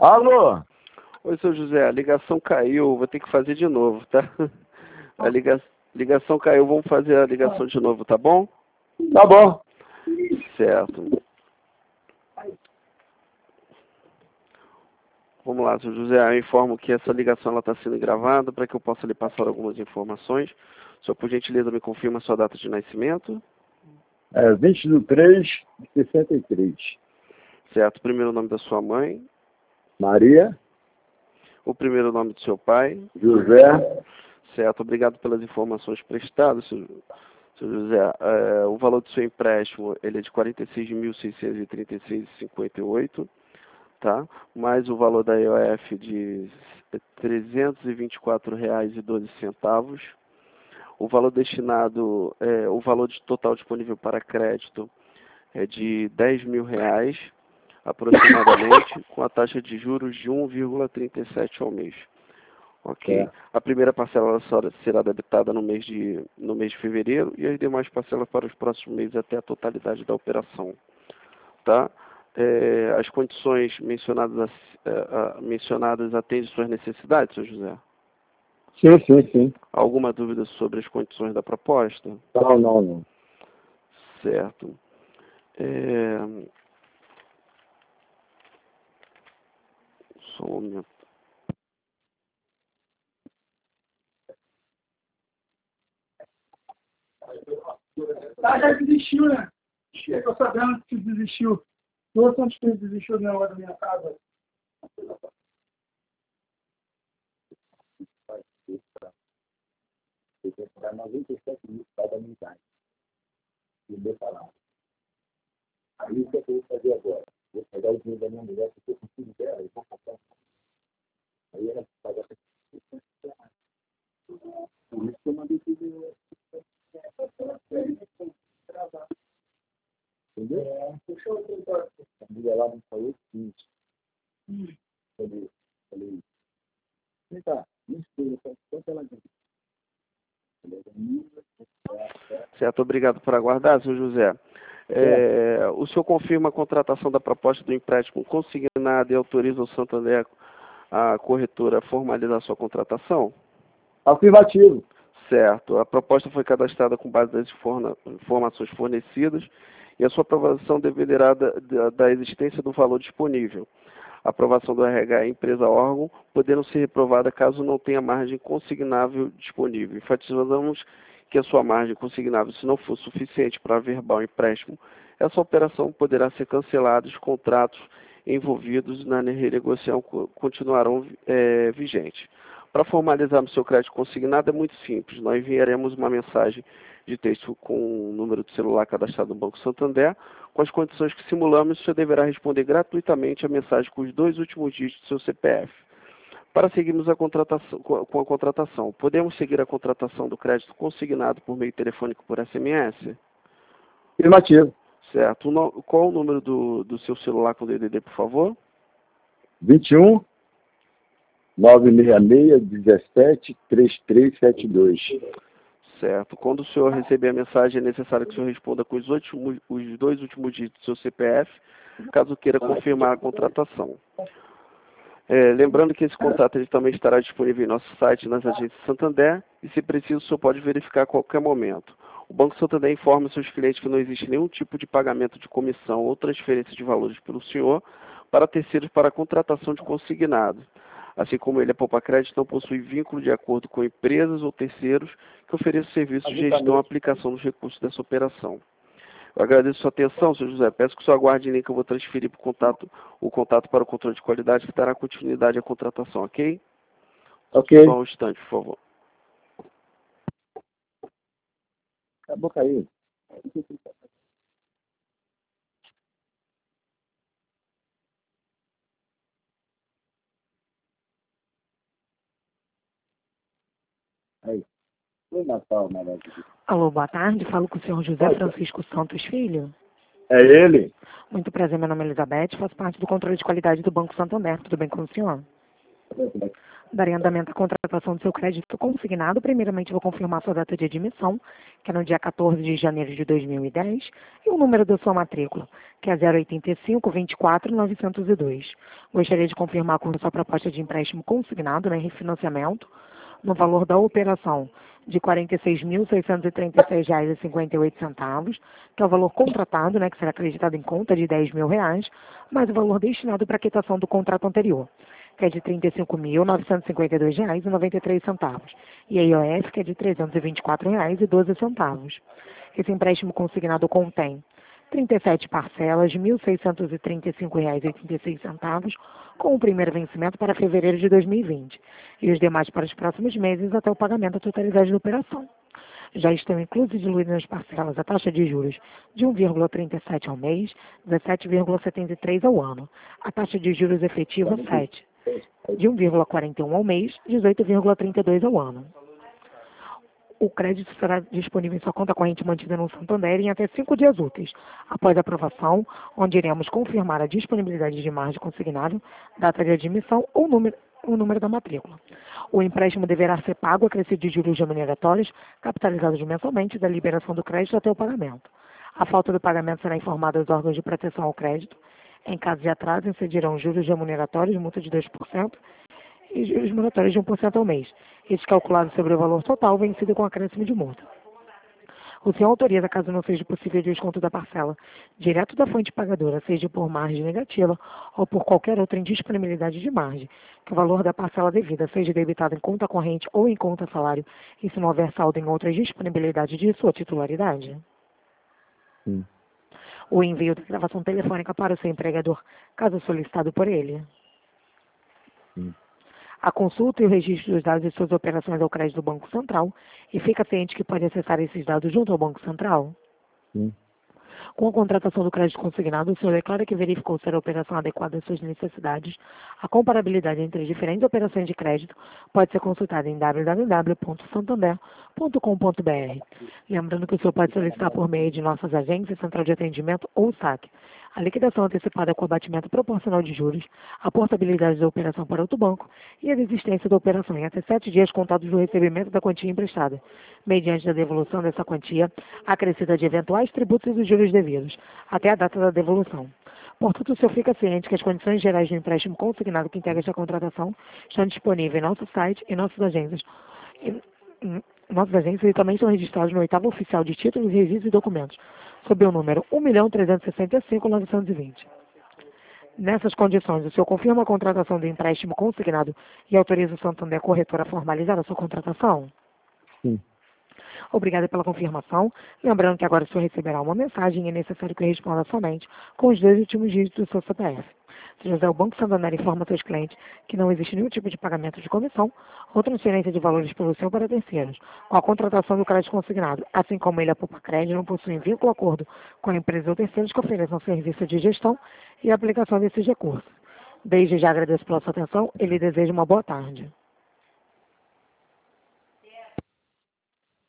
Alô? Oi, seu José, a ligação caiu, vou ter que fazer de novo, tá? A ligação caiu, vamos fazer a ligação de novo, tá bom? Tá bom. Certo. Vamos lá, seu José, eu informo que essa ligação está sendo gravada para que eu possa lhe passar algumas informações. O senhor, por gentileza, me confirma a sua data de nascimento? 20/3/63. Certo. O primeiro nome da sua mãe? Maria. O primeiro nome do seu pai? José. Certo. Obrigado pelas informações prestadas, seu José. O valor do seu empréstimo ele é de R$ 46.636,58, tá? Mais o valor da EOF de R$ 324,12. O valor destinado, o valor total disponível para crédito é de R$ 10.000, aproximadamente, com a taxa de juros de 1,37 ao mês. Ok? A primeira parcela será debitada no mês de fevereiro e as demais parcelas para os próximos meses até a totalidade da operação. Tá? As condições mencionadas atendem suas necessidades, senhor José? Sim. Alguma dúvida sobre as condições da proposta? Não. Certo. Só um momento. Já desistiu, né? Eu tô sabendo que desistiu. Todos os que desistiu do negócio da minha casa. Você tem que pagar 97 mil cada unidade. E meu salário. Aí o que eu vou fazer agora? Vou pegar o dinheiro da minha mulher, porque eu consigo dela, e vou comprar. Aí ela paga R$ 50. Por isso que eu mandei pedir. Entendeu? A mulher lá me falou o seguinte. Falei, vem cá, me explica, quanto ela ganha? Certo, obrigado por aguardar, senhor José. O senhor confirma a contratação da proposta do empréstimo consignado e autoriza o Santander, a corretora, a formalizar sua contratação? Afirmativo. Certo. A proposta foi cadastrada com base nas informações fornecidas e a sua aprovação dependerá da existência do valor disponível. A aprovação do RH empresa órgão, podendo ser reprovada caso não tenha margem consignável disponível. Enfatizamos que a sua margem consignável, se não for suficiente para averbar o empréstimo, essa operação poderá ser cancelada e os contratos envolvidos na renegociação continuarão vigentes. Para formalizarmos seu crédito consignado é muito simples. Nós enviaremos uma mensagem de texto com o número de celular cadastrado no Banco Santander. Com as condições que simulamos, você deverá responder gratuitamente a mensagem com os 2 últimos dígitos do seu CPF. Para seguirmos com a contratação, podemos seguir a contratação do crédito consignado por meio telefônico por SMS? Afirmativo. Certo. Qual o número do seu celular com DDD, por favor? 21 966 17 3372. Certo. Quando o senhor receber a mensagem, é necessário que o senhor responda com os 2 últimos dígitos do seu CPF, caso queira confirmar a contratação. Lembrando que esse contrato ele também estará disponível em nosso site, nas agências Santander, e se preciso, o senhor pode verificar a qualquer momento. O Banco Santander informa seus clientes que não existe nenhum tipo de pagamento de comissão ou transferência de valores pelo senhor para terceiros para a contratação de consignado. Assim como ele, a Poupa Crédito não possui vínculo de acordo com empresas ou terceiros que ofereçam serviços de gestão e aplicação dos recursos dessa operação. Eu agradeço a sua atenção, senhor José. Peço que o senhor aguarde em linha que eu vou transferir o contato para o controle de qualidade que dará continuidade à contratação, ok? Ok. Só um instante, por favor. Acabou caindo. Aí. Foi Natal, maravilha. Alô, boa tarde. Falo com o senhor José Francisco Santos Filho. É ele? Muito prazer, meu nome é Elizabeth, faço parte do controle de qualidade do Banco Santander. Tudo bem com o senhor? Darei andamento à contratação do seu crédito consignado. Primeiramente, vou confirmar sua data de admissão, que é no dia 14 de janeiro de 2010, e o número da sua matrícula, que é 085 24 902. Gostaria de confirmar com a sua proposta de empréstimo consignado, né, refinanciamento, no valor da operação de R$ 46.636,58, que é o valor contratado, né, que será acreditado em conta de R$ 10.000, mais o valor destinado para a quitação do contrato anterior, que é de R$ 35.952,93, e a IOF, que é de R$ 324,12. Esse empréstimo consignado contém 37 parcelas de R$ 1.635,86, com o primeiro vencimento para fevereiro de 2020, e os demais para os próximos meses até o pagamento da totalidade da operação. Já estão inclusos e diluídos nas parcelas a taxa de juros de 1,37 ao mês, 17,73 ao ano. A taxa de juros efetiva 7, de 1,41 ao mês, 18,32 ao ano. O crédito será disponível em sua conta corrente mantida no Santander em até 5 dias úteis, após a aprovação, onde iremos confirmar a disponibilidade de margem consignável, data de admissão ou o número da matrícula. O empréstimo deverá ser pago acrescido de juros remuneratórios, capitalizados mensalmente, da liberação do crédito até o pagamento. A falta do pagamento será informada aos órgãos de proteção ao crédito. Em caso de atraso, incidirão juros remuneratórios, multa de 2%, e juros moratórios de 1% ao mês, estes calculados sobre o valor total vencido com acréscimo de multa. O senhor autoriza, caso não seja possível o desconto da parcela direto da fonte pagadora, seja por margem negativa ou por qualquer outra indisponibilidade de margem, que o valor da parcela devida seja debitado em conta corrente ou em conta salário, e se não houver saldo em outras disponibilidades de sua titularidade? Sim. O envio da gravação telefônica para o seu empregador, caso solicitado por ele. Sim. A consulta e o registro dos dados de suas operações ao crédito do Banco Central, e fica ciente que pode acessar esses dados junto ao Banco Central. Sim. Com a contratação do crédito consignado, o senhor declara que verificou ser a operação adequada às suas necessidades. A comparabilidade entre as diferentes operações de crédito pode ser consultada em www.santander.com.br. Lembrando que o senhor pode solicitar por meio de nossas agências, central de atendimento ou saque a liquidação antecipada com abatimento proporcional de juros, a portabilidade da operação para outro banco e a desistência da operação em até 7 dias contados do recebimento da quantia emprestada, mediante a devolução dessa quantia, acrescida de eventuais tributos e dos juros devidos, até a data da devolução. Portanto, o senhor fica ciente que as condições gerais do empréstimo consignado que integra esta contratação estão disponíveis em nosso site e nossas agências. Nossas agências e também estão registrados no 8º Oficial de Títulos, Registros e Documentos, sob o número 1.365.920. Nessas condições, o senhor confirma a contratação do empréstimo consignado e autoriza o Santander Corretora a formalizar a sua contratação? Sim. Obrigada pela confirmação. Lembrando que agora o senhor receberá uma mensagem e é necessário que responda somente com os 2 últimos dígitos do seu CPF. Se José, o Banco Santander informa seus clientes que não existe nenhum tipo de pagamento de comissão ou transferência de valores pelo senhor para terceiros. Com a contratação do crédito consignado, assim como ele, a Poupa Crédito, não possuem vínculo ou acordo com a empresa ou terceiros que ofereçam serviço de gestão e aplicação desses recursos. Desde já agradeço pela sua atenção e lhe desejo uma boa tarde.